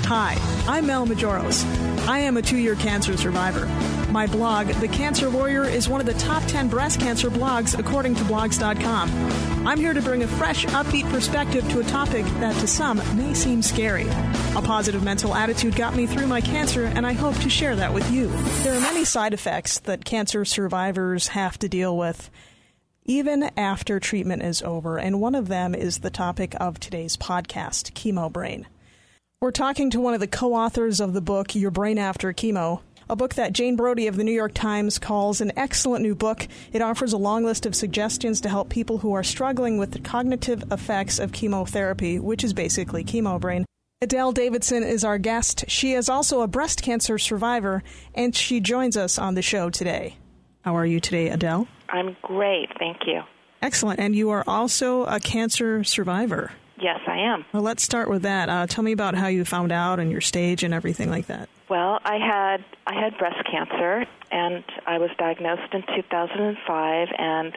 Hi, I'm Mel Majoros. I am a 2-year cancer survivor. My blog, The Cancer Warrior, is one of the top 10 breast cancer blogs according to blogs.com. I'm here to bring a fresh, upbeat perspective to a topic that to some may seem scary. A positive mental attitude got me through my cancer, and I hope to share that with you. There are many side effects that cancer survivors have to deal with even after treatment is over, and one of them is the topic of today's podcast, chemo brain. We're talking to one of the co-authors of the book, Your Brain After Chemo, a book that Jane Brody of the New York Times calls an excellent new book. It offers a long list of suggestions to help people who are struggling with the cognitive effects of chemotherapy, which is basically chemo brain. Adele Davidson is our guest. She is also a breast cancer survivor, and she joins us on the show today. How are you today, Adele? I'm great, thank you. Excellent. And you are also a cancer survivor. Yes, I am. Well, let's start with that. Tell me about how you found out and your stage and everything like that. Well, I had breast cancer, and I was diagnosed in 2005, and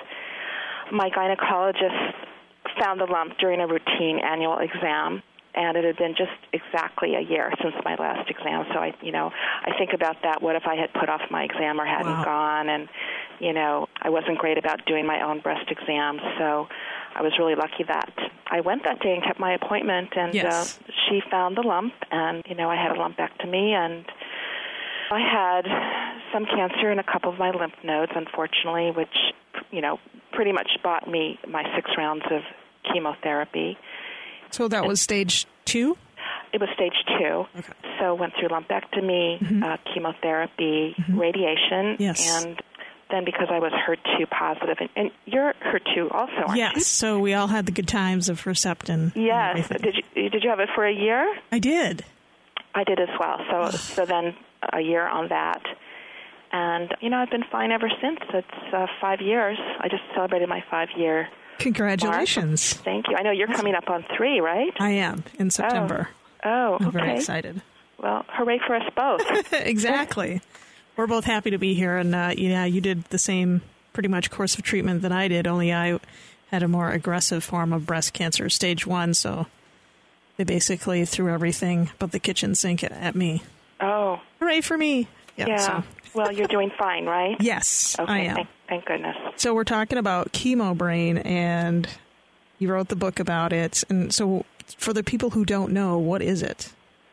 my gynecologist found the lump during a routine annual exam, and it had been just exactly a year since my last exam. So I think about that. What if I had put off my exam or hadn't gone? And, I wasn't great about doing my own breast exams, so I was really lucky that I went that day and kept my appointment, and she found the lump, and, I had a lumpectomy, and I had some cancer in a couple of my lymph nodes, unfortunately, which, pretty much bought me my 6 rounds of chemotherapy. So that was stage 2? It was stage 2. Okay. So went through lumpectomy, chemotherapy, radiation, and then because I was HER2 positive, and you're HER2 also, aren't you? Yes, so we all had the good times of Herceptin. Yes. Did you have it for a year? I did. I did as well. So then a year on that. And, I've been fine ever since. It's 5 years. I just celebrated my 5-year Congratulations. mark. Thank you. I know you're coming up on 3, right? I am, in September. Oh, okay. I'm very excited. Well, hooray for us both. Exactly. We're both happy to be here, and you did the same pretty much course of treatment that I did, only I had a more aggressive form of breast cancer, stage 1, so they basically threw everything but the kitchen sink at me. Oh. Hooray for me. Yeah. So. Well, you're doing fine, right? Yes, okay, I am. Thank goodness. So we're talking about chemo brain, and you wrote the book about it. And so for the people who don't know, what is it?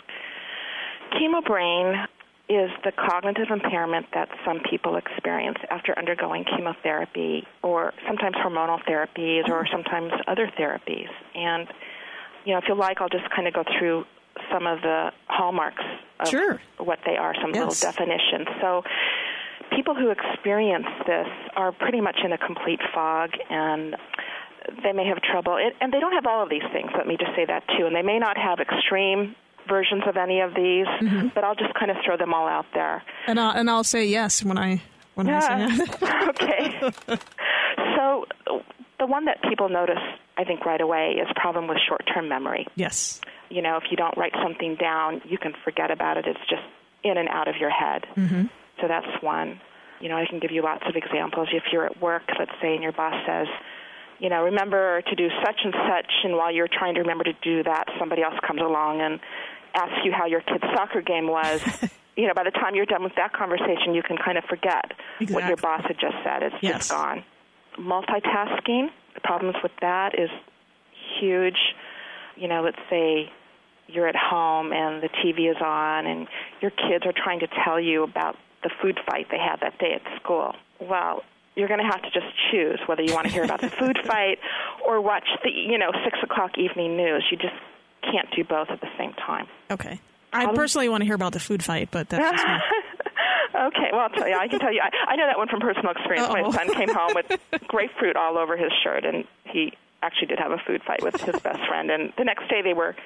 Chemo brain is the cognitive impairment that some people experience after undergoing chemotherapy or sometimes hormonal therapies or sometimes other therapies. And, if you like, I'll just kind of go through some of the hallmarks of what they are, some little definitions. So people who experience this are pretty much in a complete fog, and they may have trouble. And they don't have all of these things, let me just say that too. And they may not have extreme versions of any of these, but I'll just kind of throw them all out there. And I'll say yes when I say that. Okay. So the one that people notice, I think, right away is a problem with short-term memory. Yes. If you don't write something down, you can forget about it. It's just in and out of your head. Mm-hmm. So that's one. I can give you lots of examples. If you're at work, let's say, and your boss says, remember to do such and such, and while you're trying to remember to do that, somebody else comes along and asks you how your kid's soccer game was. By the time you're done with that conversation, you can kind of forget what your boss had just said. It's just gone. Multitasking, the problems with that is huge. Let's say you're at home and the TV is on and your kids are trying to tell you about the food fight they had that day at school. Well, you're going to have to just choose whether you want to hear about the food fight or watch the, 6 o'clock evening news. You just can't do both at the same time. Okay. I personally want to hear about the food fight, but that's just me. Okay, well, I can tell you. I know that one from personal experience. Uh-oh. My son came home with grapefruit all over his shirt, and he actually did have a food fight with his best friend. And the next day they were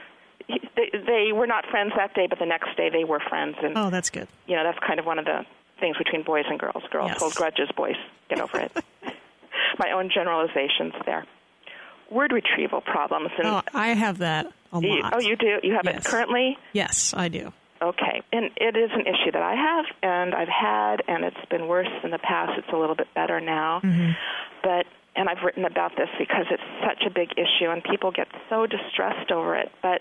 not friends that day, but the next day they were friends. And, oh, that's good. That's kind of one of the things between boys and girls. Girls hold grudges, boys get over it. My own generalizations there. Word retrieval problems. And I have that a lot. Oh, you do? You have it currently? Yes, I do. Okay. And it is an issue that I have, and I've had, and it's been worse in the past. It's a little bit better now. Mm-hmm. And I've written about this because it's such a big issue, and people get so distressed over it. But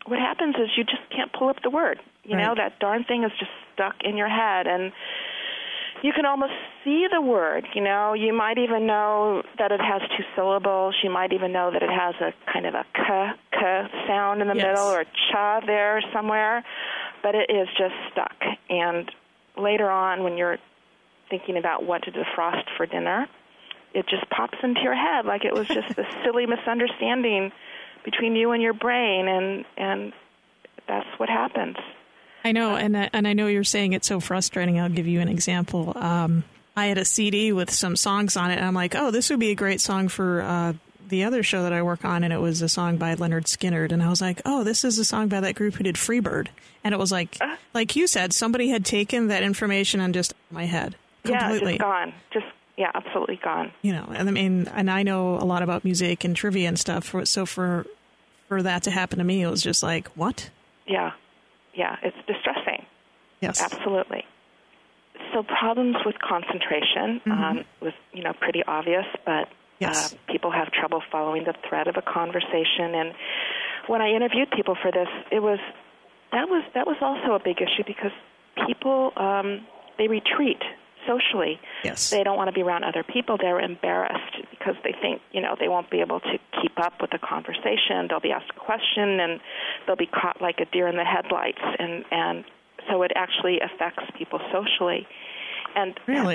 what happens is you just can't pull up the word. You know, that darn thing is just stuck in your head, and you can almost see the word. You know, you might even know that it has 2 syllables. You might even know that it has a kind of a k sound in the middle, or a cha there somewhere, but it is just stuck. And later on, when you're thinking about what to defrost for dinner, it just pops into your head like it was just this silly misunderstanding between you and your brain, and that's what happens. I know, and I know you're saying it's so frustrating. I'll give you an example. I had a CD with some songs on it, and I'm like, oh, this would be a great song for the other show that I work on, and it was a song by Leonard Skinner. And I was like, oh, this is a song by that group who did Freebird. And it was like you said, somebody had taken that information and just my head completely. Yeah, just gone. Yeah, absolutely gone. You know, and I mean, and I know a lot about music and trivia and stuff. So for that to happen to me, it was just like, what? Yeah, it's distressing. Yes, absolutely. So problems with concentration was, pretty obvious, but people have trouble following the thread of a conversation. And when I interviewed people for this, that was also a big issue because people they retreat socially. Yes. They don't want to be around other people. They're embarrassed because they think, they won't be able to keep up with the conversation. They'll be asked a question and they'll be caught like a deer in the headlights. And so it actually affects people socially. And really?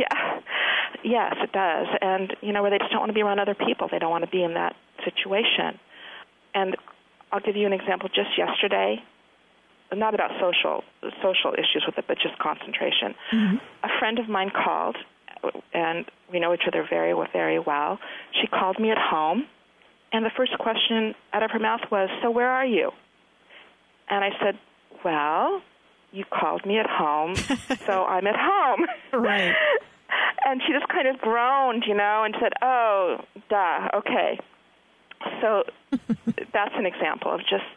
Yes, it does. And, where they just don't want to be around other people. They don't want to be in that situation. And I'll give you an example. Just yesterday, not about social issues with it, but just concentration. Mm-hmm. A friend of mine called, and we know each other very, very well. She called me at home, and the first question out of her mouth was, so where are you? And I said, well, you called me at home, so I'm at home. Right. And she just kind of groaned, and said, oh, duh, okay. So that's an example of just,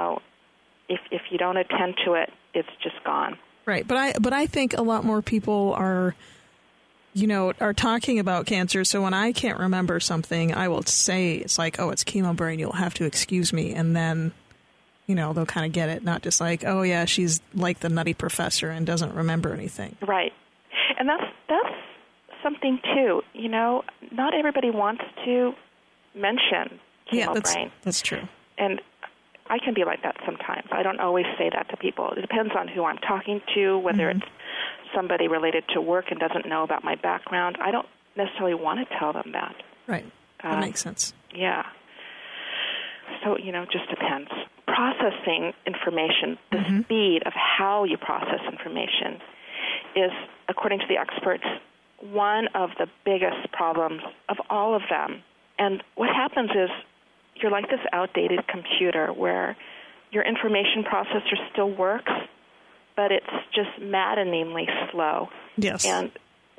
if you don't attend to it, it's just gone. Right, but I think a lot more people are talking about cancer. So when I can't remember something, I will say it's like, oh, it's chemo brain. You'll have to excuse me, and then they'll kind of get it. Not just like, oh yeah, she's like the nutty professor and doesn't remember anything. Right, and that's something too. Not everybody wants to mention chemo brain. That's true. And I can be like that sometimes. I don't always say that to people. It depends on who I'm talking to, whether it's somebody related to work and doesn't know about my background. I don't necessarily want to tell them that. Right. That makes sense. Yeah. So, just depends. Processing information, the speed of how you process information is, according to the experts, one of the biggest problems of all of them. And what happens is, you're like this outdated computer where your information processor still works, but it's just maddeningly slow. Yes. And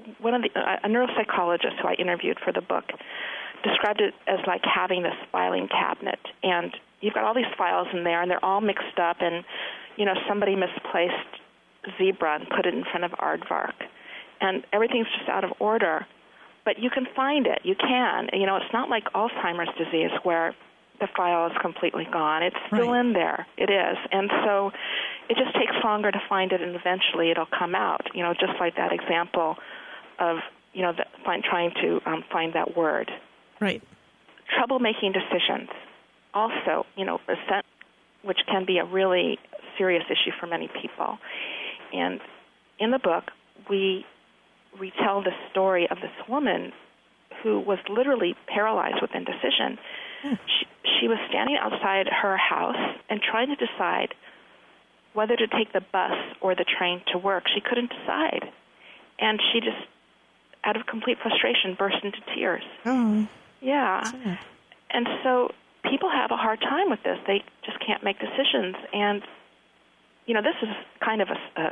a neuropsychologist who I interviewed for the book described it as like having this filing cabinet. And you've got all these files in there, and they're all mixed up, and, somebody misplaced zebra and put it in front of aardvark. And everything's just out of order. But you can find it. You can. It's not like Alzheimer's disease where the file is completely gone. It's still in there. It is. And so it just takes longer to find it, and eventually it'll come out, just like that example of, trying to find that word. Right. Trouble making decisions. Also, which can be a really serious issue for many people. And in the book, we retell the story of this woman who was literally paralyzed with indecision. She was standing outside her house and trying to decide whether to take the bus or the train to work. She couldn't decide. And she just, out of complete frustration, burst into tears. Oh. Yeah. Sad. And so people have a hard time with this. They just can't make decisions. And, this is kind of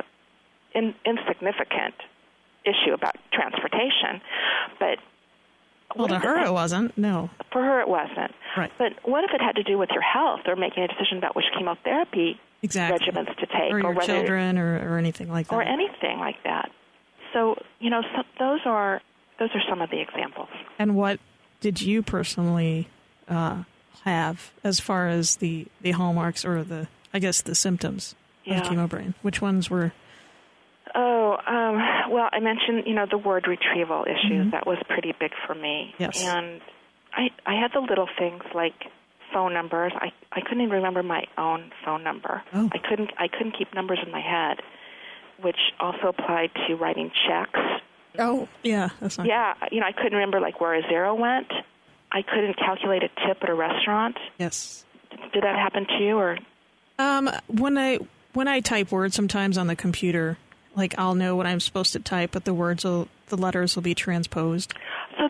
an insignificant issue about transportation. But well, to her it wasn't. No. For her it wasn't. Right. But what if it had to do with your health or making a decision about which chemotherapy regimens to take? Or your children or anything like that. Or anything like that. So, those are some of the examples. And what did you personally have as far as the hallmarks or the symptoms of chemo brain? Which ones were? Well, I mentioned, the word retrieval issues. Mm-hmm. That was pretty big for me. Yes. And I had the little things like phone numbers. I couldn't even remember my own phone number. Oh. I couldn't keep numbers in my head, which also applied to writing checks. Oh, yeah. That's not good. I couldn't remember where a zero went. I couldn't calculate a tip at a restaurant. Yes. Did that happen to you, or? When I type words sometimes on the computer, I'll know what I'm supposed to type, but the letters will be transposed. So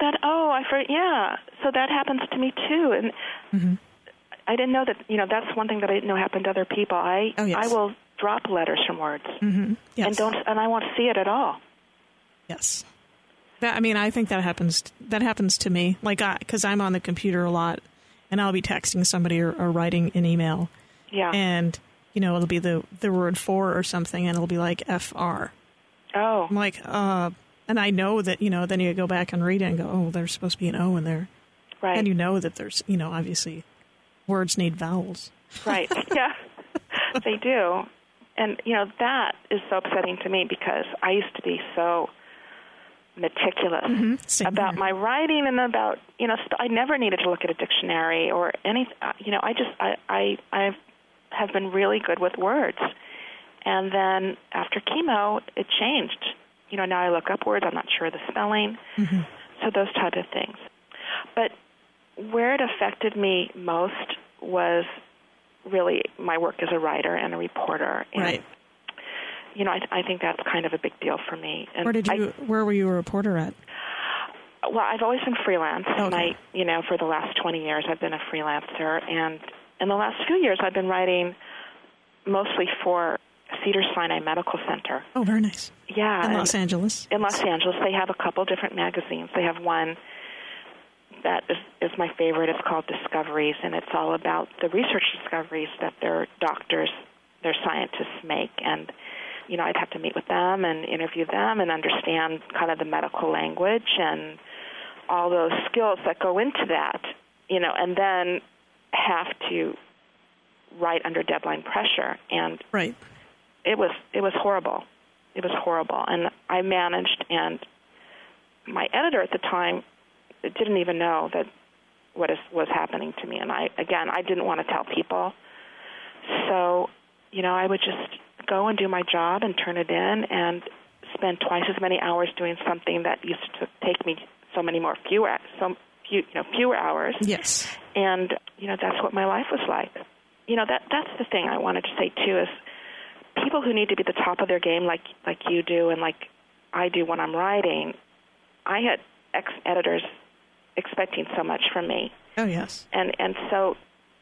that happens to me too, and I didn't know that. That's one thing that I didn't know happened to other people. I will drop letters from words, yes. and I won't see it at all. Yes. I think that happens to me, because I'm on the computer a lot, and I'll be texting somebody or writing an email. Yeah. And, it'll be the word for or something, and it'll be like FR. Oh. I'm like, and I know that, then you go back and read it and go, oh, there's supposed to be an O in there. Right. And that there's, obviously words need vowels. Right. Yeah, they do. And, that is so upsetting to me because I used to be so meticulous about my writing and about, I never needed to look at a dictionary or anything. I have been really good with words. And then after chemo, it changed. Now I look up words. I'm not sure of the spelling. So those type of things. But where it affected me most was really my work as a writer and a reporter. And, right. I think that's kind of a big deal for me. And where were you a reporter at? Well, I've always been freelance. Okay. And for the last 20 years, I've been a freelancer. And in the last few years, I've been writing mostly for Cedars-Sinai Medical Center. Oh, very nice. Yeah. In Los Angeles? In Los Angeles. They have a couple different magazines. They have one that is my favorite. It's called Discoveries, and it's all about the research discoveries that their doctors, their scientists make. And, I'd have to meet with them and interview them and understand kind of the medical language and all those skills that go into that, and then have to write under deadline pressure. And right. It was horrible. It was horrible. And I managed, and my editor at the time didn't even know that was happening to me. And I didn't want to tell people. So, I would just go and do my job and turn it in and spend twice as many hours doing something that used to take me so many more fewer hours. Yes. And, that's what my life was like. That's the thing I wanted to say, too, is people who need to be at the top of their game like you do and like I do when I'm writing, I had ex-editors expecting so much from me. Oh, yes. And so,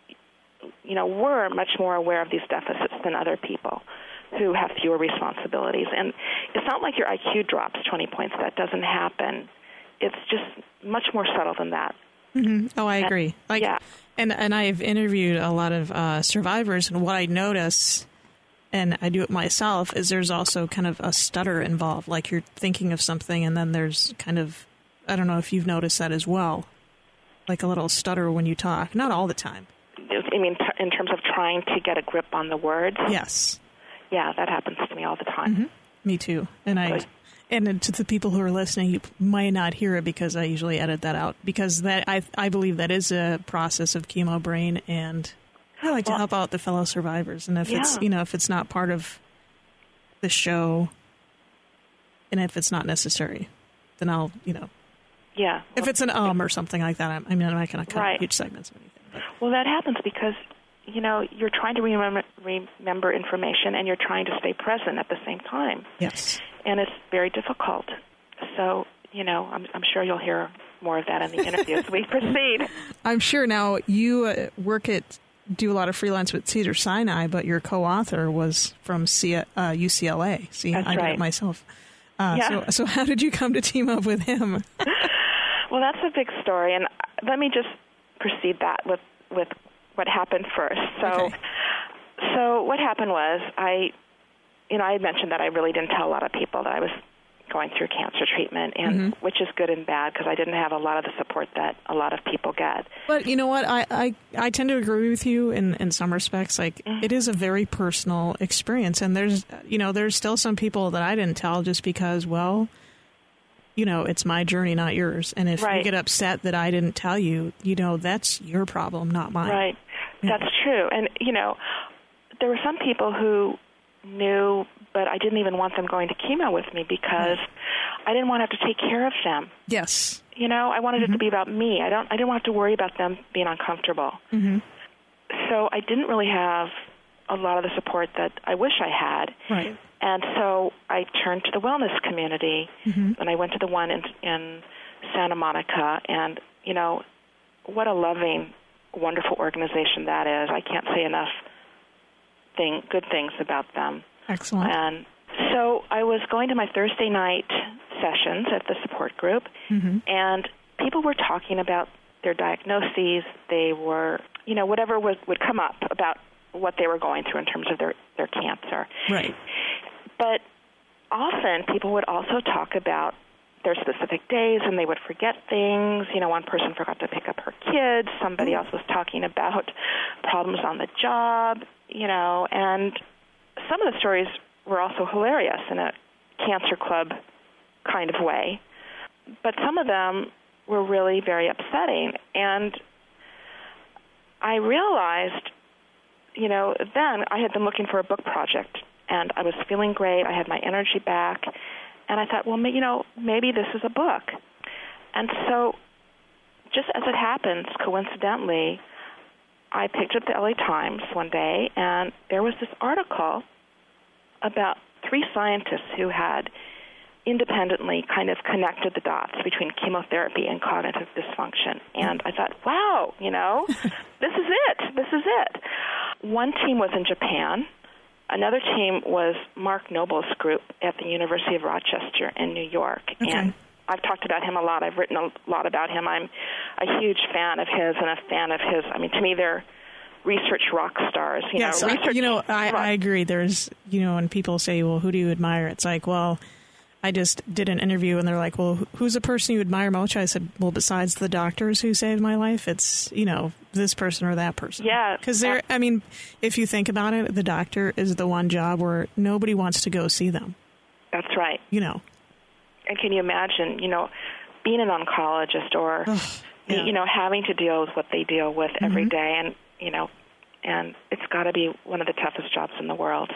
we're much more aware of these deficits than other people who have fewer responsibilities. And it's not like your IQ drops 20 points. That doesn't happen. It's just much more subtle than that. Oh, I agree. Yeah. And I've interviewed a lot of survivors, and what I notice, and I do it myself, is there's also kind of a stutter involved. Like you're thinking of something, and then there's kind of, I don't know if you've noticed that as well, like a little stutter when you talk. Not all the time. I mean, in terms of trying to get a grip on the words? Yes. Yeah, that happens to me all the time. Me too. And to the people who are listening, you might not hear it because I usually edit that out, because that I believe that is a process of chemo brain, and I like to help out the fellow survivors. And if it's if it's not part of the show, and if it's not necessary, then I'll if it's an or something like that, I'm not going to cut huge segments or anything. But. Well, that happens because you're trying to remember information, and you're trying to stay present at the same time. Yes. And it's very difficult. So, I'm sure you'll hear more of that in the interview as we proceed. I'm sure. Now, you do a lot of freelance with Cedars-Sinai, but your co-author was from UCLA. See, That's I did it myself. So how did you come to team up with him? Well, that's a big story, and let me just proceed that with what happened first. So what happened was I had mentioned that I really didn't tell a lot of people that I was going through cancer treatment, and which is good and bad because I didn't have a lot of the support that a lot of people get. But you know what? I tend to agree with you in some respects. Like it is a very personal experience, and there's still some people that I didn't tell just because, well, it's my journey, not yours. And if you get upset that I didn't tell you, that's your problem, not mine. Right. Yeah. That's true. And, there were some people who knew, but I didn't even want them going to chemo with me because I didn't want to have to take care of them. Yes. I wanted it to be about me. I didn't want to worry about them being uncomfortable. Mm-hmm. So I didn't really have a lot of the support that I wish I had. Right. And so I turned to the wellness community, and I went to the one in Santa Monica, and, what a loving, wonderful organization that is. I can't say enough good things about them. Excellent. And so I was going to my Thursday night sessions at the support group, and people were talking about their diagnoses. They were, whatever would come up about what they were going through in terms of their cancer. Right. But often people would also talk about their specific days, and they would forget things. One person forgot to pick up her kids. Somebody else was talking about problems on the job, and some of the stories were also hilarious in a cancer club kind of way. But some of them were really very upsetting. And I realized, then I had been looking for a book project, and I was feeling great. I had my energy back. And I thought, well, maybe this is a book. And so just as it happens, coincidentally, I picked up the LA Times one day, and there was this article about 3 scientists who had independently kind of connected the dots between chemotherapy and cognitive dysfunction. And I thought, wow, this is it. This is it. One team was in Japan. Another team was Mark Noble's group at the University of Rochester in New York. Okay. And I've talked about him a lot. I've written a lot about him. I'm a huge fan of his and a fan of his. I mean, to me, they're research rock stars. Yes, I agree. There's, when people say, well, who do you admire? It's like, well, I just did an interview, and they're like, well, who's the person you admire most? I said, well, besides the doctors who saved my life, it's, this person or that person. Yeah. Because if you think about it, the doctor is the one job where nobody wants to go see them. That's right. And can you imagine, being an oncologist or, having to deal with what they deal with every day, and, and it's got to be one of the toughest jobs in the world.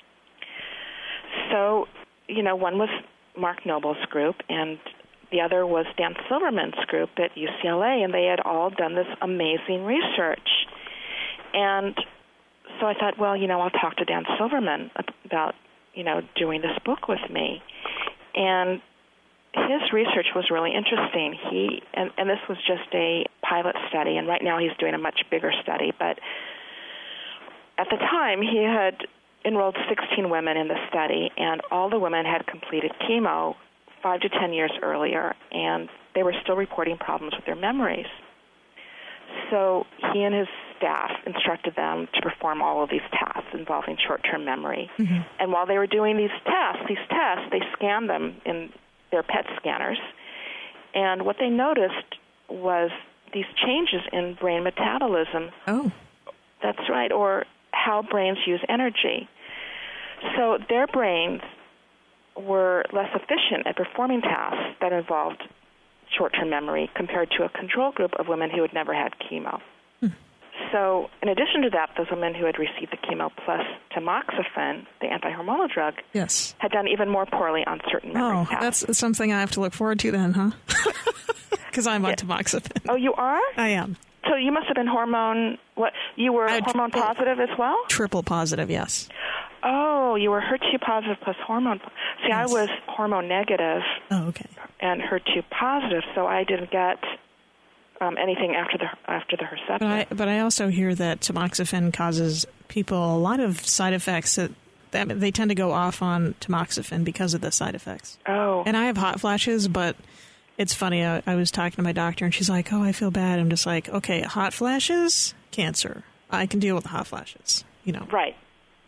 So, one was Mark Noble's group, and the other was Dan Silverman's group at UCLA, and they had all done this amazing research. And so I thought, well, I'll talk to Dan Silverman about, doing this book with me. And his research was really interesting. And this was just a pilot study, and right now he's doing a much bigger study. But at the time, he had enrolled 16 women in the study, and all the women had completed chemo 5 to 10 years earlier, and they were still reporting problems with their memories. So he and his staff instructed them to perform all of these tasks involving short-term memory. And while they were doing these tests, they scanned them in their PET scanners, and what they noticed was these changes in brain metabolism. Oh. That's right, or how brains use energy. So their brains were less efficient at performing tasks that involved short-term memory compared to a control group of women who had never had chemo. So in addition to that, those women who had received the chemo plus tamoxifen, the anti-hormonal drug, yes, had done even more poorly on certain memory tasks. That's something I have to look forward to then, huh? Because I'm on tamoxifen. Oh, you are? I am. So you must have been hormone positive as well? Triple positive, yes. Oh, you were HER2 positive plus hormone. See, yes. I was hormone negative. Oh, okay. And HER2 positive, so I didn't get anything after the Herceptin. But I also hear that tamoxifen causes people a lot of side effects that they tend to go off on tamoxifen because of the side effects. Oh. And I have hot flashes, but it's funny. I was talking to my doctor, and she's like, "Oh, I feel bad." I'm just like, "Okay, hot flashes, cancer. I can deal with the hot flashes, Right.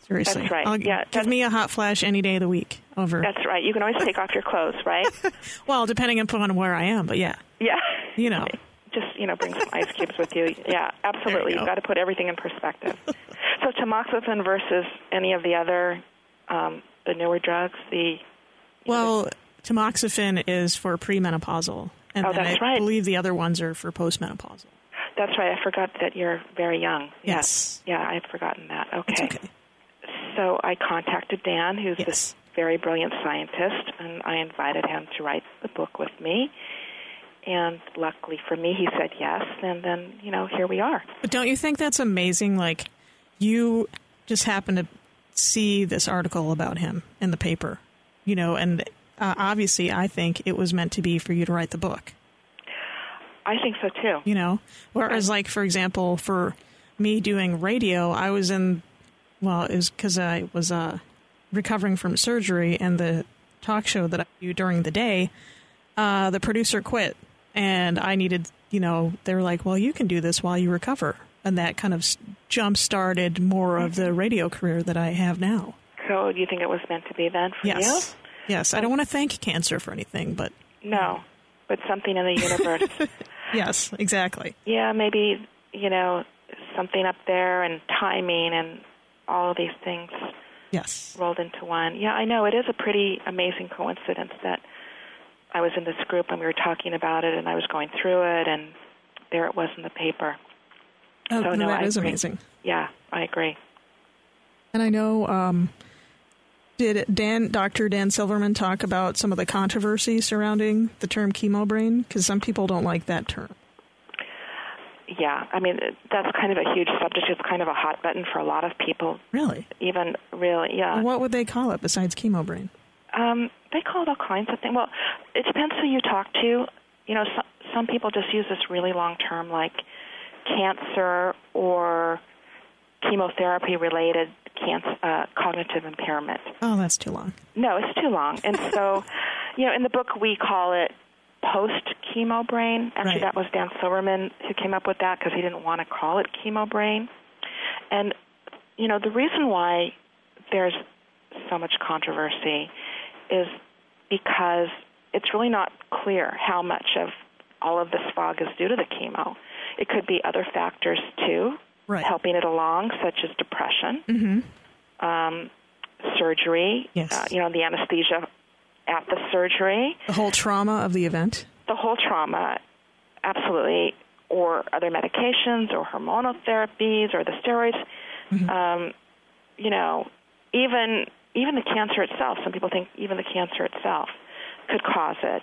Seriously. That's right. Give me a hot flash any day of the week. Over. That's right. You can always take off your clothes, right? Well, depending upon where I am, but yeah. Yeah. You know. Just, bring some ice cubes with you. Yeah, absolutely. You've got to put everything in perspective. So tamoxifen versus any of the other, the newer drugs, tamoxifen is for premenopausal. And that's I right. believe the other ones are for postmenopausal. That's right. I forgot that you're very young. Yes. Yeah, I had forgotten that. Okay. It's okay. So I contacted Dan, who's this very brilliant scientist, and I invited him to write the book with me. And luckily for me, he said yes, and then, here we are. But don't you think that's amazing? Like, you just happen to see this article about him in the paper, and obviously I think it was meant to be for you to write the book. I think so, too. Whereas, like, for example, for me doing radio, I was it was because I was recovering from surgery, and the talk show that I do during the day, the producer quit. And I needed, they were like, well, you can do this while you recover. And that kind of jump-started more of the radio career that I have now. So do you think it was meant to be then for you? Yes. I don't want to thank cancer for anything, but... No, but something in the universe. Yes, exactly. Yeah, maybe, something up there and timing and all of these things rolled into one. Yeah, I know. It is a pretty amazing coincidence that I was in this group and we were talking about it and I was going through it and there it was in the paper. Oh, so, that is agree. Amazing. Yeah, I agree. And I know, did Dr. Dan Silverman talk about some of the controversy surrounding the term chemo brain? Because some people don't like that term. Yeah, I mean, that's kind of a huge subject. It's kind of a hot button for a lot of people. Really? Even really, yeah. Well, what would they call it besides chemo brain? They call it all kinds of things. Well, it depends who you talk to. Some people just use this really long term like cancer or chemotherapy-related cognitive impairment. Oh, that's too long. No, it's too long. And so, in the book we call it post-chemo brain. Actually, that was Dan Silverman who came up with that because he didn't want to call it chemo brain. And, the reason why there's so much controversy is because it's really not clear how much of all of this fog is due to the chemo. It could be other factors, too, helping it along, such as depression, surgery, the anesthesia at the surgery. The whole trauma of the event? The whole trauma, absolutely, or other medications or hormonal therapies or the steroids. Even the cancer itself, some people think even the cancer itself could cause it.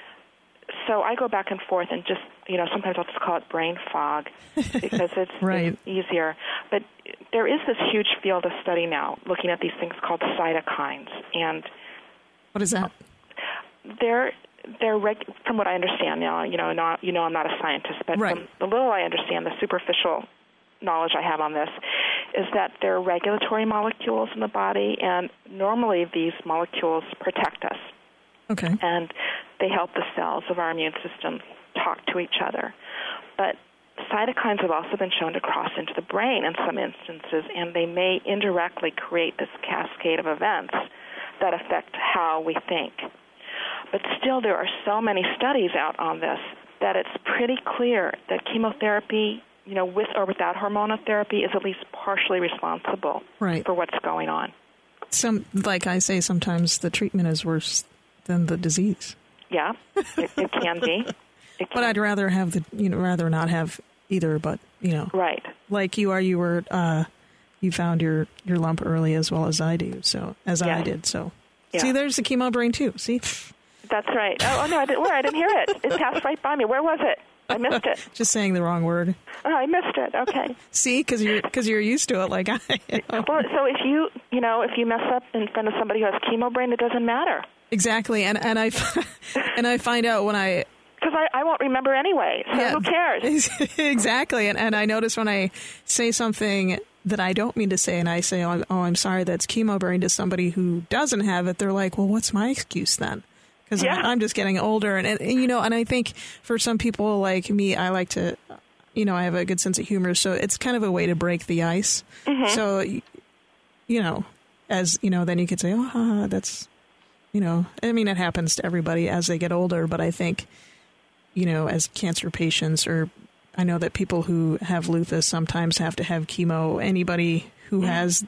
So I go back and forth and just, sometimes I'll just call it brain fog because it's easier. But there is this huge field of study now looking at these things called cytokines. And what is that? They're from what I understand now, I'm not a scientist, but from the little I understand, the superficial knowledge I have on this is that they're regulatory molecules in the body, and normally these molecules protect us. Okay. And they help the cells of our immune system talk to each other. But cytokines have also been shown to cross into the brain in some instances, and they may indirectly create this cascade of events that affect how we think. But still, there are so many studies out on this that it's pretty clear that chemotherapy, with or without hormonal therapy, is at least partially responsible for what's going on. Like I say, sometimes the treatment is worse than the disease. Yeah, it can be. But I'd rather have rather not have either. But right, like you found your lump early as well as I do. So I did. So see, there's the chemo brain too. See, that's right. Oh no, I didn't hear it. It passed right by me. Where was it? I missed it. Just saying the wrong word. Oh, I missed it. Okay. See, because you're used to it, like I am. Well, so if you mess up in front of somebody who has chemo brain, it doesn't matter. Exactly, and I find out when because I won't remember anyway. So who cares? Exactly, and I notice when I say something that I don't mean to say, and I say, "Oh, I'm sorry, that's chemo brain," to somebody who doesn't have it, they're like, "Well, what's my excuse then?" Because I'm just getting older, and I think for some people like me, I like to, I have a good sense of humor, so it's kind of a way to break the ice. Mm-hmm. So, as, then you could say, oh, that's, I mean, it happens to everybody as they get older. But I think, as cancer patients, or I know that people who have lupus sometimes have to have chemo. Anybody who has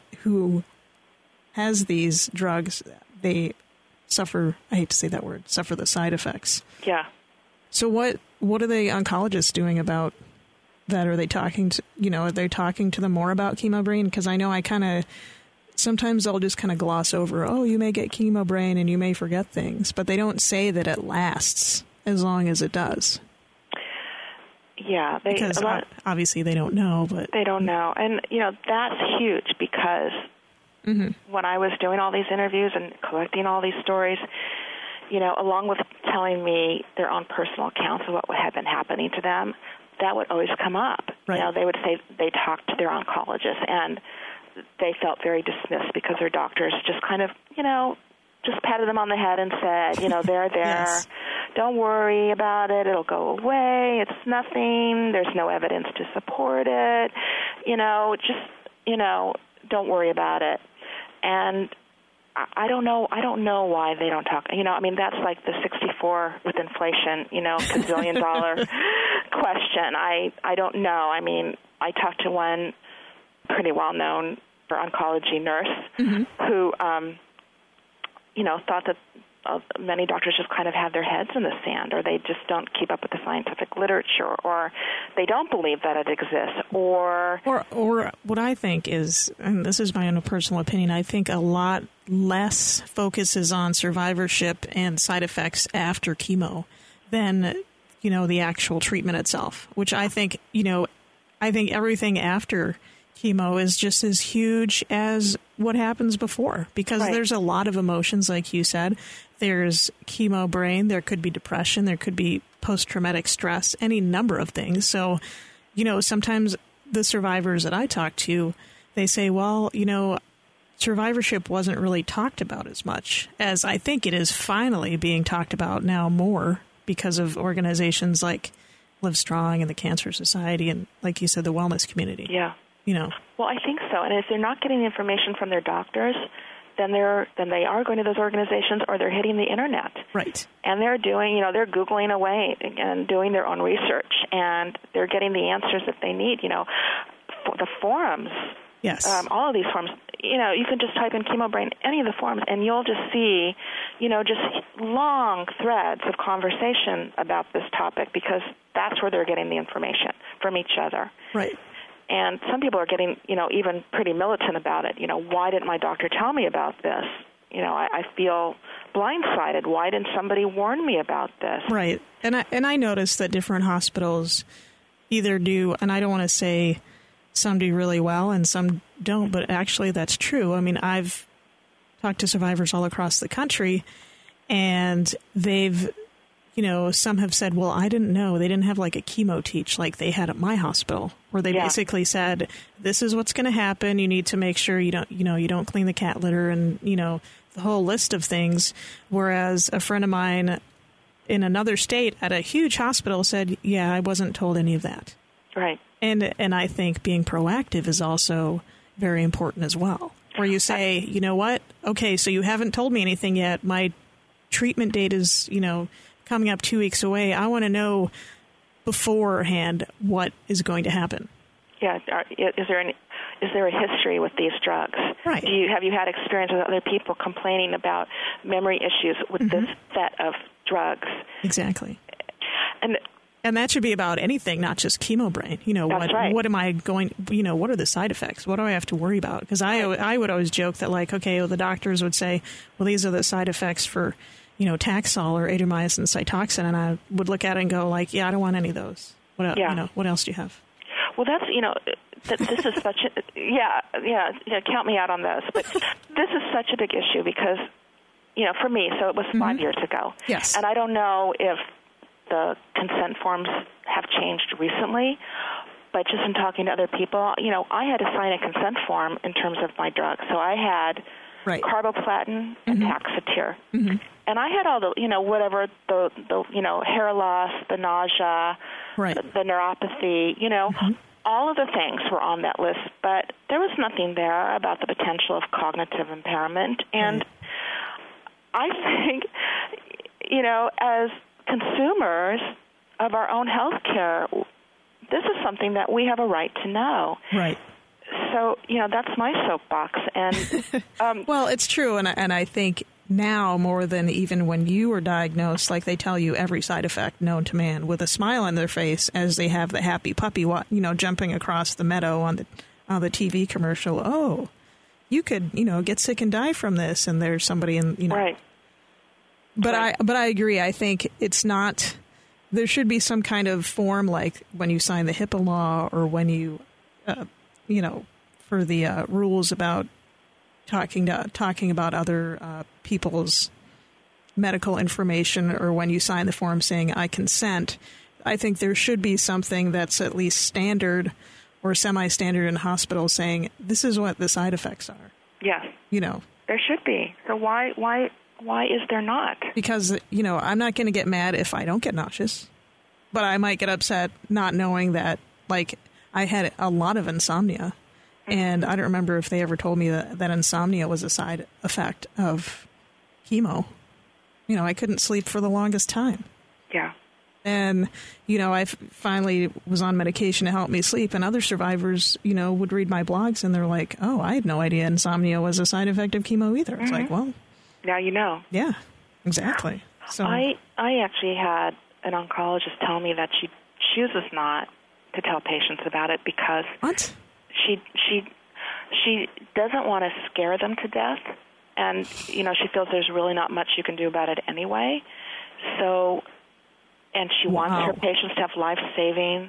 these drugs, they suffer, I hate to say that word, suffer the side effects. Yeah. So what are the oncologists doing about that? Are they talking to, are they talking to them more about chemo brain? Because I know sometimes they'll just kind of gloss over, oh, you may get chemo brain and you may forget things, but they don't say that it lasts as long as it does. Yeah. Because obviously they don't know. But they don't know. And, that's huge because when I was doing all these interviews and collecting all these stories, along with telling me their own personal accounts of what had been happening to them, that would always come up. Right. They would say they talked to their oncologist and they felt very dismissed because their doctors just kind of, just patted them on the head and said, they're there. Yes. Don't worry about it. It'll go away. It's nothing. There's no evidence to support it. Don't worry about it. And I don't know why they don't talk. That's like the 64 with inflation, $1 gazillion question. I don't know. I talked to one pretty well-known oncology nurse who, thought that many doctors just kind of have their heads in the sand, or they just don't keep up with the scientific literature, or they don't believe that it exists, or what I think is, and this is my own personal opinion, I think a lot less focuses on survivorship and side effects after chemo than, the actual treatment itself, which I think, I think everything after chemo is just as huge as what happens before, because there's a lot of emotions, like you said. There's chemo brain, there could be depression, there could be post-traumatic stress, any number of things. So, sometimes the survivors that I talk to, they say, well, survivorship wasn't really talked about as much as I think it is finally being talked about now more because of organizations like Livestrong and the Cancer Society and, like you said, the wellness community. Yeah. Well, I think so. And if they're not getting the information from their doctors, then they are going to those organizations, or they're hitting the internet. Right. And they're doing, they're Googling away and doing their own research, and they're getting the answers that they need. The forums. Yes. All of these forums. You can just type in chemo brain, any of the forums, and you'll just see, just long threads of conversation about this topic, because that's where they're getting the information from each other. Right. And some people are getting, even pretty militant about it. Why didn't my doctor tell me about this? I feel blindsided. Why didn't somebody warn me about this? Right. And I noticed that different hospitals either do, and I don't want to say some do really well and some don't, but actually that's true. I've talked to survivors all across the country, and they've, some have said, well, I didn't know. They didn't have like a chemo teach like they had at my hospital, where they basically said, this is what's going to happen. You need to make sure you don't clean the cat litter, and, the whole list of things. Whereas a friend of mine in another state at a huge hospital said, yeah, I wasn't told any of that. Right. And I think being proactive is also very important as well, where you say, you know what? Okay, so you haven't told me anything yet. My treatment date is, coming up 2 weeks away. I want to know beforehand what is going to happen. Yeah. Is there a history with these drugs? Right. Have you had experience with other people complaining about memory issues with this set of drugs? Exactly. And that should be about anything, not just chemo brain. What am I going, what are the side effects? What do I have to worry about? Because I would always joke that, like, okay, the doctors would say, well, these are the side effects for, Taxol or Adriamycin, Cytoxan, and I would look at it and go, like, yeah, I don't want any of those. What else do you have? Well, that's, this is such a, count me out on this, but this is such a big issue because, for me, so it was 5 years ago. Yes. And I don't know if the consent forms have changed recently, but just in talking to other people, I had to sign a consent form in terms of my drugs. So I had carboplatin and Taxotere. And I had all the, whatever, the hair loss, the nausea, the neuropathy, all of the things were on that list, but there was nothing there about the potential of cognitive impairment. And I think, as consumers of our own health care, this is something that we have a right to know. Right. So, that's my soapbox. And well, it's true, and I think now more than even when you were diagnosed, like they tell you every side effect known to man with a smile on their face as they have the happy puppy, jumping across the meadow on the TV commercial. Oh, you could, get sick and die from this, and there's somebody in, Right. But I agree. I think it's not. There should be some kind of form, like when you sign the HIPAA law, or when you, for the rules about talking about other people's medical information, or when you sign the form saying I consent. I think there should be something that's at least standard or semi-standard in hospitals saying this is what the side effects are. Yes. There should be. So why is there not? Because, I'm not going to get mad if I don't get nauseous, but I might get upset not knowing that, like, I had a lot of insomnia. And I don't remember if they ever told me that insomnia was a side effect of chemo. I couldn't sleep for the longest time. Yeah. And, I finally was on medication to help me sleep. And other survivors, would read my blogs and they're like, oh, I had no idea insomnia was a side effect of chemo either. It's like, well. Now you know. Yeah, exactly. So I actually had an oncologist tell me that she chooses not to tell patients about it because what? She doesn't want to scare them to death, and she feels there's really not much you can do about it anyway. So, and she wants her patients to have life-saving.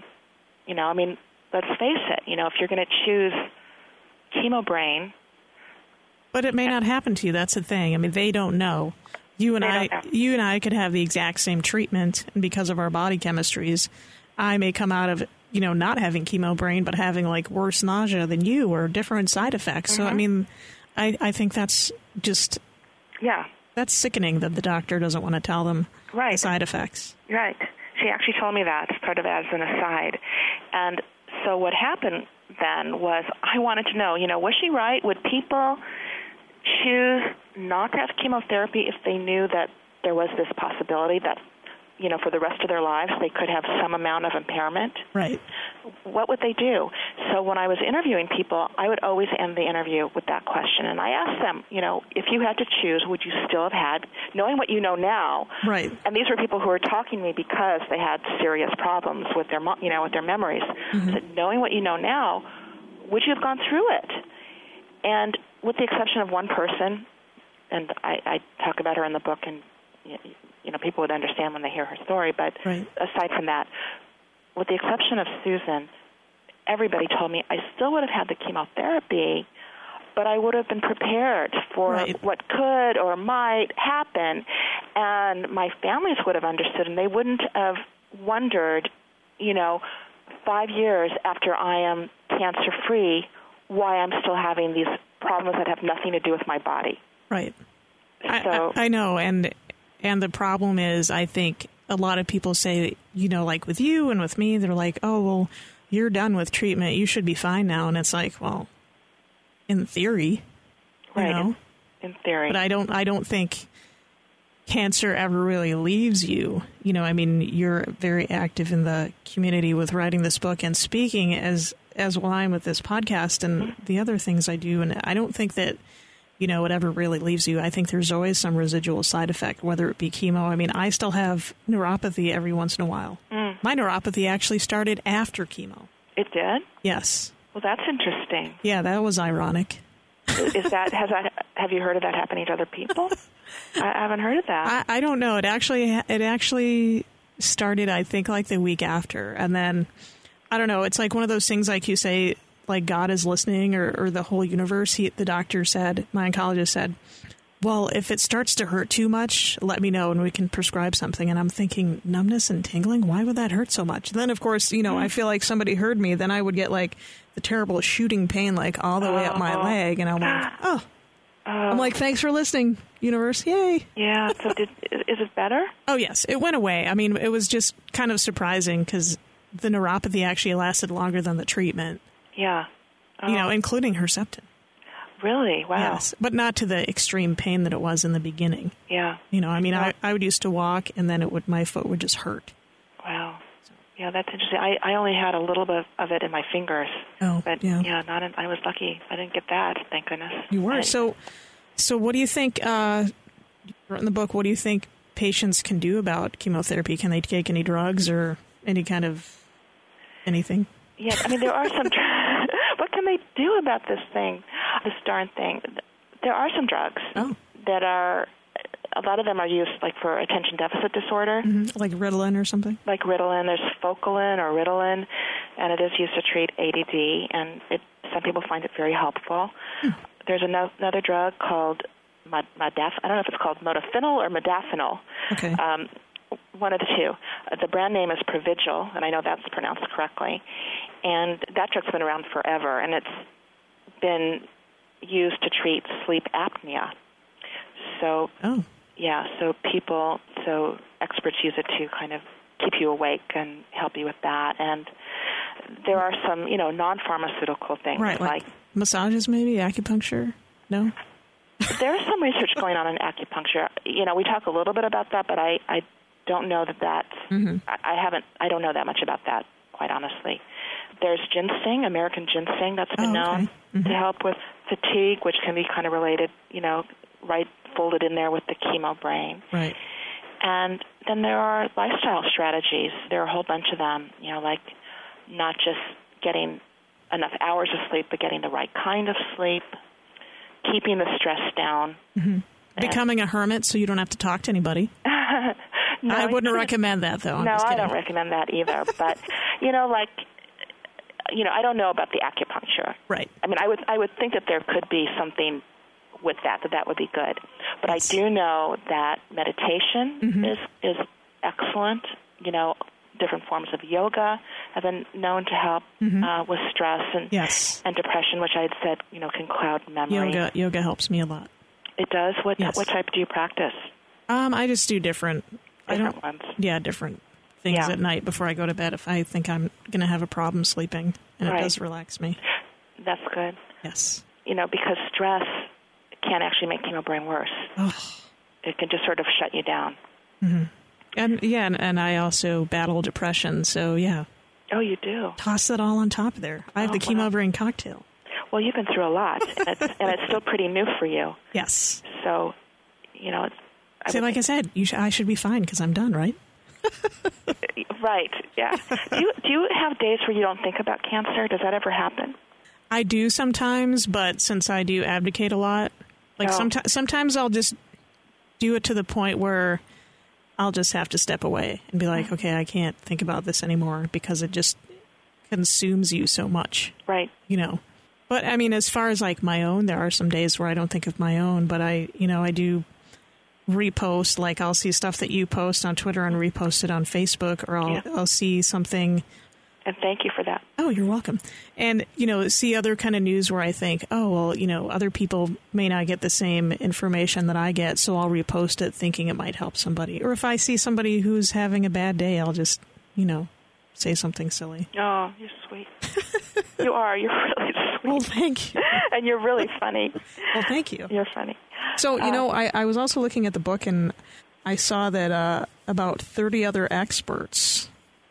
Let's face it. If you're going to choose chemo brain, but it may not happen to you. That's the thing. I mean, they don't know. You and I could have the exact same treatment, and because of our body chemistries, I may come out of not having chemo brain, but having like worse nausea than you or different side effects. Mm-hmm. So, I mean, I think that's just, that's sickening that the doctor doesn't want to tell them the side effects. Right. She actually told me that sort of as an aside. And so what happened then was I wanted to know, was she right? Would people choose not to have chemotherapy if they knew that there was this possibility that, for the rest of their lives, they could have some amount of impairment? Right. What would they do? So when I was interviewing people, I would always end the interview with that question. And I asked them, if you had to choose, would you still have had, knowing what you know now? Right. And these were people who were talking to me because they had serious problems with their, with their memories. Mm-hmm. So knowing what you know now, would you have gone through it? And with the exception of one person, and I talk about her in the book, and people would understand when they hear her story, but aside from that, with the exception of Susan, everybody told me I still would have had the chemotherapy, but I would have been prepared for what could or might happen, and my families would have understood, and they wouldn't have wondered, 5 years after I am cancer-free, why I'm still having these problems that have nothing to do with my body. Right. So, I know, and the problem is, I think a lot of people say, like with you and with me, they're like, oh, well, you're done with treatment. You should be fine now. And it's like, well, in theory, in theory. But I don't think cancer ever really leaves you. I mean, you're very active in the community with writing this book and speaking as well I'm with this podcast and the other things I do. And I don't think that, it ever really leaves you. I think there's always some residual side effect, whether it be chemo. I mean, I still have neuropathy every once in a while. Mm. My neuropathy actually started after chemo. It did? Yes. Well, that's interesting. Yeah, that was ironic. Have you heard of that happening to other people? I haven't heard of that. I don't know. It actually started, I think, like the week after. And then, I don't know, it's like one of those things like you say, like God is listening or the whole universe. The doctor said, my oncologist said, well, if it starts to hurt too much, let me know and we can prescribe something. And I'm thinking, numbness and tingling? Why would that hurt so much? And then, of course, I feel like somebody heard me. Then I would get like the terrible shooting pain like all the way up my leg. And I'm like, I'm like, thanks for listening, universe. Yay. Yeah. So is it better? Oh, yes. It went away. I mean, it was just kind of surprising because the neuropathy actually lasted longer than the treatment. Yeah. Oh. You know, including Herceptin. Really? Wow. Yes, but not to the extreme pain that it was in the beginning. Yeah. You know, I mean, Yeah. I would used to walk, and then my foot would just hurt. Wow. Yeah, that's interesting. I only had a little bit of it in my fingers. Oh, but yeah. I was lucky. I didn't get that, thank goodness. You were. So what do you think, you wrote in the book, what do you think patients can do about chemotherapy? Can they take any drugs or any kind of anything? Yeah, I mean, there are some what can they do about this thing, this darn thing? There are some drugs that are, a lot of them are used like for attention deficit disorder. Mm-hmm. Like Ritalin or something? Like Ritalin. There's Focalin or Ritalin, and it is used to treat ADD, and some people find it very helpful. There's another drug called I don't know if it's called modafinil or modafinil. Okay. One of the two. The brand name is Provigil, and I know that's pronounced correctly. And that drug's been around forever, and it's been used to treat sleep apnea. So, so experts use it to kind of keep you awake and help you with that. And there are some, non-pharmaceutical things. Right, like massages maybe, acupuncture? No? There is some research going on in acupuncture. We talk a little bit about that, but I don't know that mm-hmm. I don't know that much about that, quite honestly. There's ginseng, American ginseng, that's been known to help with fatigue, which can be kind of related, right folded in there with the chemo brain. Right. And then there are lifestyle strategies. There are a whole bunch of them, like not just getting enough hours of sleep, but getting the right kind of sleep, keeping the stress down. Mm-hmm. Becoming a hermit so you don't have to talk to anybody. No, I wouldn't recommend that, though. No, I don't recommend that either. But, I don't know about the acupuncture. Right. I mean, I would think that there could be something with that would be good. But yes. I do know that meditation is excellent. Different forms of yoga have been known to help with stress and depression, which I had said, can cloud memory. Yoga helps me a lot. It does? What type do you practice? I just do different ones. Yeah, different things at night before I go to bed if I think I'm going to have a problem sleeping, and it does relax me. That's good. Yes. Because stress can actually make chemo brain worse. Oh. It can just sort of shut you down. Mm-hmm. And I also battle depression, so yeah. Oh, you do? Toss it all on top there. I have the chemo brain cocktail. Well, you've been through a lot, and it's still pretty new for you. Yes. So, like I said, I should be fine because I'm done, right? Right, yeah. Do you have days where you don't think about cancer? Does that ever happen? I do sometimes, but since I do advocate a lot, sometimes I'll just do it to the point where I'll just have to step away and be like, okay, I can't think about this anymore because it just consumes you so much. Right. But I mean, as far as like my own, there are some days where I don't think of my own, but I do repost, like I'll see stuff that you post on Twitter and repost it on Facebook, or I'll see something. And thank you for that. Oh, you're welcome. And, see other kind of news where I think, oh, well, other people may not get the same information that I get, so I'll repost it thinking it might help somebody. Or if I see somebody who's having a bad day, I'll just, say something silly. Oh, you're sweet. You are. You're really sweet. Well, thank you. And you're really funny. Well, thank you. You're funny. So, I was also looking at the book, and I saw that about 30 other experts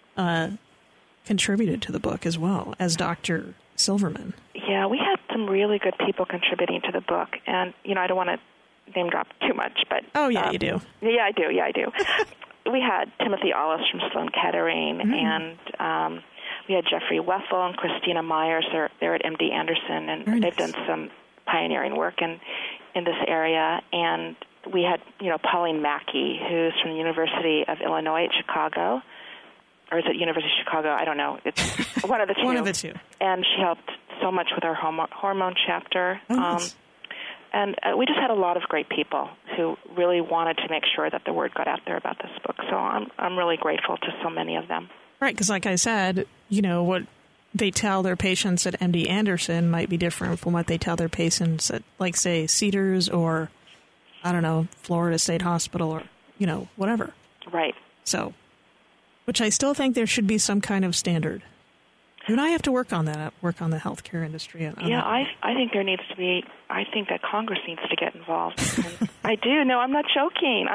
contributed to the book as well as Dr. Silverman. Yeah, we had some really good people contributing to the book, and I don't want to name drop too much, but you do. Yeah, I do. We had Timothy Ollis from Sloan Kettering, and we had Jeffrey Weffel and Christina Myers. They're at MD Anderson, and they've done some pioneering work in this area. And we had Pauline Mackey, who's from the University of Illinois at Chicago. Or is it University of Chicago? I don't know. It's one of the two. One of the two. And she helped so much with our hormone chapter. Oh, nice. And we just had a lot of great people who really wanted to make sure that the word got out there about this book. So I'm really grateful to so many of them. Right, because like I said, what they tell their patients at MD Anderson might be different from what they tell their patients at, like, say, Cedars or, I don't know, Florida State Hospital or, whatever. Right. So Which I still think there should be some kind of standard. And I have to work on that, work on the healthcare industry. I think there needs to be, I think that Congress needs to get involved. I do. No, I'm not joking.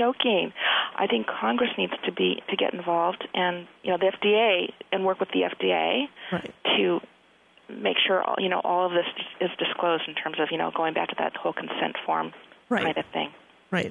I think Congress needs to get involved and, the FDA, and work with the FDA to make sure, all of this is disclosed in terms of, going back to that whole consent form kind of thing. Right.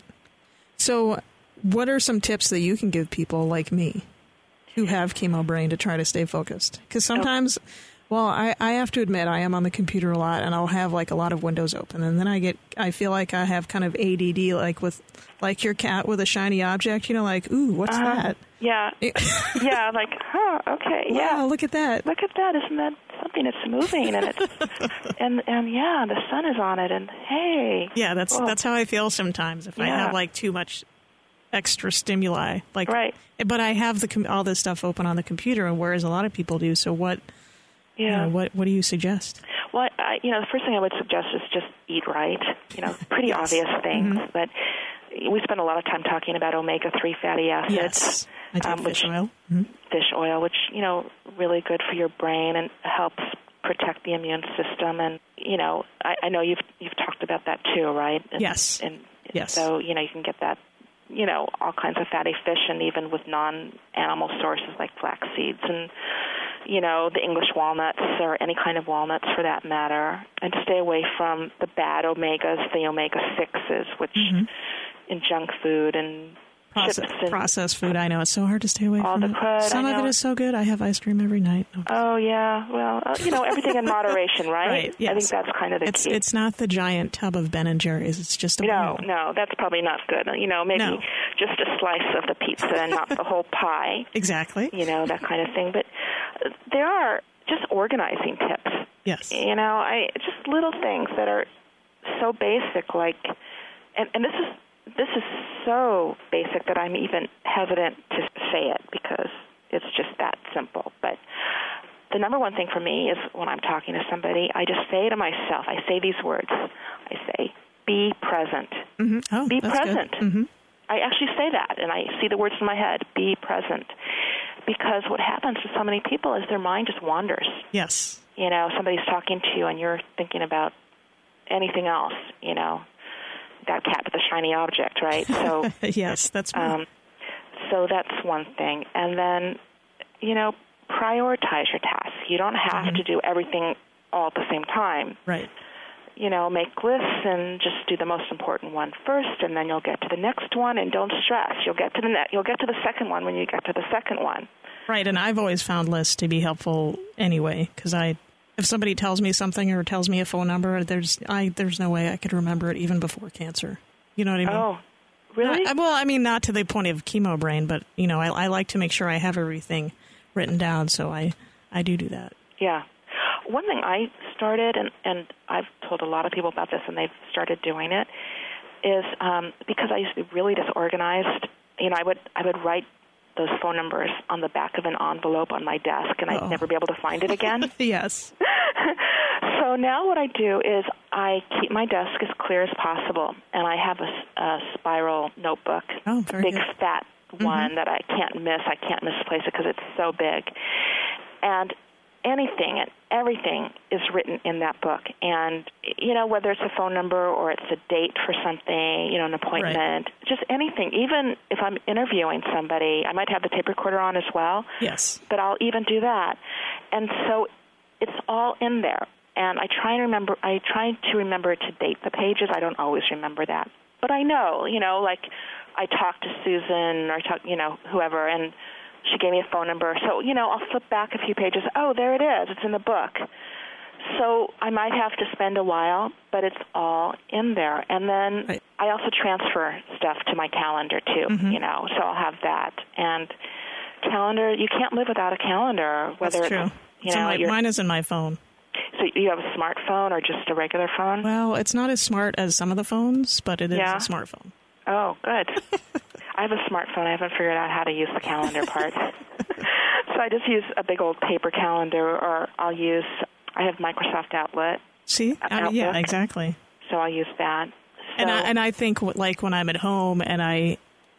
So what are some tips that you can give people like me who have chemo brain to try to stay focused? Because sometimes, I have to admit, I am on the computer a lot, and I'll have like a lot of windows open, and then I feel like I have kind of ADD, like your cat with a shiny object, like, ooh, what's that? Yeah. Yeah, like, okay, yeah. Wow, look at that. Isn't that something that's moving? And it's, and yeah, the sun is on it, and hey. Yeah, that's how I feel sometimes if I have like too much extra stimuli, but I have all this stuff open on the computer, whereas a lot of people do. So what do you suggest? Well, the first thing I would suggest is just eat right. Pretty obvious things, but we spend a lot of time talking about omega-3 fatty acids. Yes, I take fish oil. Mm-hmm. Fish oil, which really good for your brain and helps protect the immune system. And I know you've talked about that too, right? Yes. And yes. So you can get that. All kinds of fatty fish, and even with non-animal sources like flax seeds and, the English walnuts or any kind of walnuts for that matter, and to stay away from the bad omegas, the omega-6s, which in junk food and chips and processed food. I know it's so hard to stay away from all the crud. Some of it is so good. I have ice cream every night. Oh yeah, well, everything in moderation, right? Right. Yes. I think that's kind of the key. It's not the giant tub of Ben & Jerry's. It's just a no, that's probably not good. Maybe just a slice of the pizza and not the whole pie. Exactly. That kind of thing. But there are just organizing tips. Yes. Just little things that are so basic, like, and this is so basic that I'm even hesitant to say it because it's just that simple. But the number one thing for me is when I'm talking to somebody, I just say to myself, I say these words. I say, be present. Mm-hmm. Oh, be that's present. Good. Mm-hmm. I actually say that, and I see the words in my head, be present. Because what happens to so many people is their mind just wanders. Yes. Somebody's talking to you, and you're thinking about anything else, that cat with the shiny object, right? So yes, that's right. So that's one thing. And then, prioritize your tasks. You don't have to do everything all at the same time. Right. Make lists and just do the most important one first, and then you'll get to the next one, and don't stress. You'll get to the second one when you get to the second one. Right, and I've always found lists to be helpful anyway, because if somebody tells me something or tells me a phone number, there's no way I could remember it even before cancer. You know what I mean? Oh, really? Not to the point of chemo brain, but I like to make sure I have everything written down, so I do that. Yeah. One thing I started, and I've told a lot of people about this, and they've started doing it, is because I used to be really disorganized. I would write those phone numbers on the back of an envelope on my desk, and I'd never be able to find it again. Yes. So now what I do is I keep my desk as clear as possible, and I have a spiral notebook, big good. fat one that I can't miss. I can't misplace it because it's so big. And anything and everything is written in that book. And, whether it's a phone number or it's a date for something, an appointment, just anything. Even if I'm interviewing somebody, I might have the tape recorder on as well. Yes. But I'll even do that. And so it's all in there. And I try to remember to date the pages. I don't always remember that. But I know, like I talked to Susan or whoever, and she gave me a phone number. So, I'll flip back a few pages. Oh, there it is. It's in the book. So I might have to spend a while, but it's all in there. And then I also transfer stuff to my calendar, too, so I'll have that. And calendar, you can't live without a calendar. Whether That's true. Mine is in my phone. So you have a smartphone or just a regular phone? Well, it's not as smart as some of the phones, but it is a smartphone. Oh, good. I have a smartphone. I haven't figured out how to use the calendar part. So I just use a big old paper calendar, or I have Microsoft Outlook. See? Yeah, exactly. So I'll use that. And I think, like, when I'm at home and I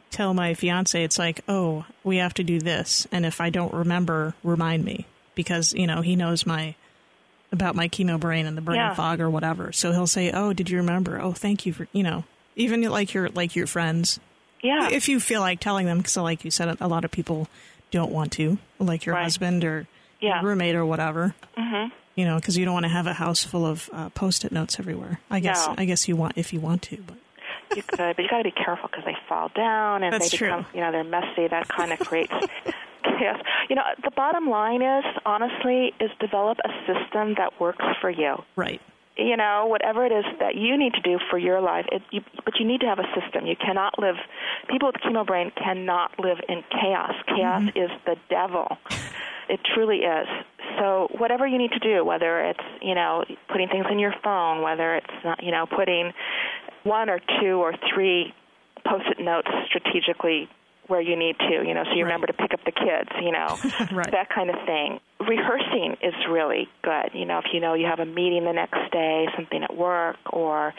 tell my fiance, it's like, oh, we have to do this. And if I don't remember, remind me. Because, he knows about my chemo brain and the brain fog or whatever. So he'll say, oh, did you remember? Oh, thank you for, even like your friends. Yeah. If you feel like telling them, because like you said, a lot of people don't want to, like your husband or your roommate or whatever. Mm-hmm. Because you don't want to have a house full of Post-it notes everywhere. I guess you want, if you want to, but. You could, but you got to be careful because they fall down and That's they become, true. They're messy. That kind of creates chaos. The bottom line is, honestly, is develop a system that works for you. Right. Whatever it is that you need to do for your life, but you need to have a system. You cannot live, people with chemo brain cannot live in chaos. Chaos is the devil. It truly is. So whatever you need to do, whether it's, putting things in your phone, whether it's, putting 1 or 2 or 3 Post-it notes strategically where you need to, so you remember to pick up the kids, right. That kind of thing. Rehearsing is really good. If you have a meeting the next day, something at work, or,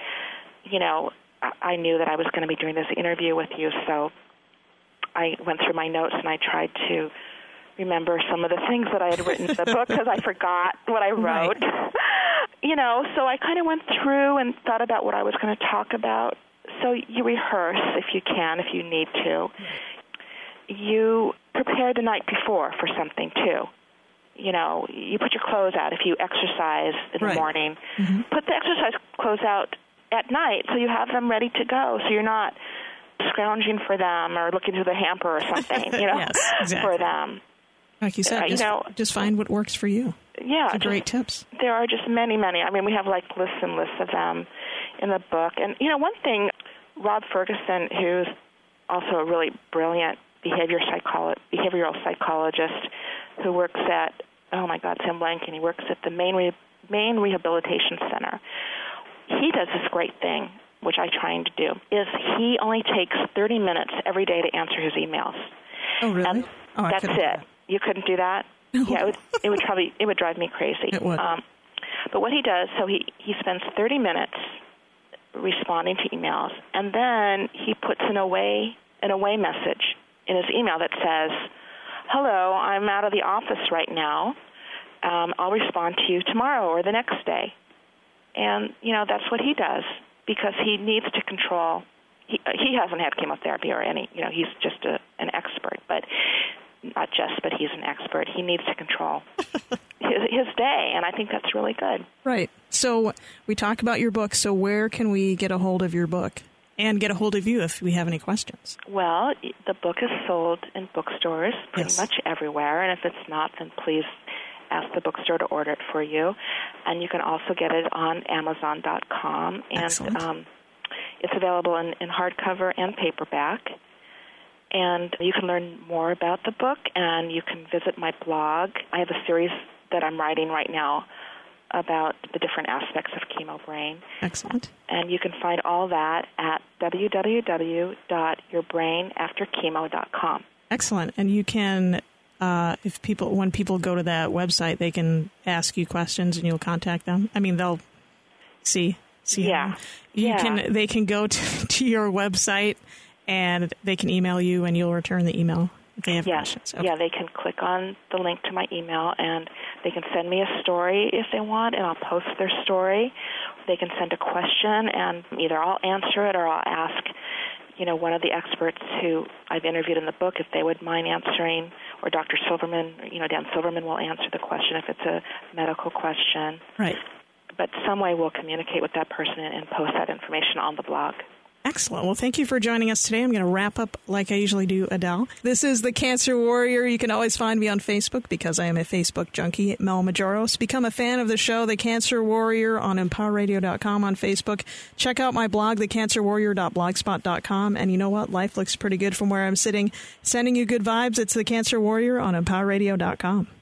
I knew that I was going to be doing this interview with you, so I went through my notes and I tried to remember some of the things that I had written in the book because I forgot what I wrote. Right. So I kind of went through and thought about what I was going to talk about. So you rehearse if you can, if you need to. You prepare the night before for something, too. You put your clothes out. If you exercise in the morning, put the exercise clothes out at night so you have them ready to go, so you're not scrounging for them or looking through the hamper or something, yes, exactly. for them. Like you said, just find what works for you. Yeah. Great tips. There are just many, many. I mean, we have lists and lists of them in the book. And, one thing, Rob Ferguson, who's also a really brilliant behavioral psychologist who works at, oh my God, Sam Blanken, he works at the Maine Rehabilitation Center. He does this great thing, which I'm trying to do, is he only takes 30 minutes every day to answer his emails. Oh, really? And that's it. You couldn't do that? No. Yeah, it would drive me crazy. It would. But what he does, so he spends 30 minutes responding to emails, and then he puts an away message in his email that says, hello, I'm out of the office right now. I'll respond to you tomorrow or the next day. And, that's what he does because he needs to control. He hasn't had chemotherapy or any, he's just an expert, but not just, but he's an expert. He needs to control his day, and I think that's really good. Right. So we talk about your book, so where can we get a hold of your book and get a hold of you if we have any questions? Well, the book is sold in bookstores pretty much everywhere, and if it's not, then please ask the bookstore to order it for you. And you can also get it on Amazon.com, and it's available in hardcover and paperback. And you can learn more about the book, and you can visit my blog. I have a series that I'm writing right now about the different aspects of chemo brain. Excellent. And you can find all that at www.yourbrainafterchemo.com. Excellent. And you can, when people go to that website, they can ask you questions and you'll contact them. I mean, they'll see. Yeah. They can go to your website and they can email you and you'll return the email if they have questions. Okay. Yeah, they can click on the link to my email and they can send me a story if they want, and I'll post their story. They can send a question, and either I'll answer it or I'll ask, one of the experts who I've interviewed in the book if they would mind answering, or Dr. Silverman, Dan Silverman will answer the question if it's a medical question. Right. But some way we'll communicate with that person and post that information on the blog. Excellent. Well, thank you for joining us today. I'm going to wrap up like I usually do, Adele. This is The Cancer Warrior. You can always find me on Facebook because I am a Facebook junkie, Mel Majoros. Become a fan of the show, The Cancer Warrior, on EmpowerRadio.com on Facebook. Check out my blog, thecancerwarrior.blogspot.com. And you know what? Life looks pretty good from where I'm sitting. Sending you good vibes. It's The Cancer Warrior on EmpowerRadio.com.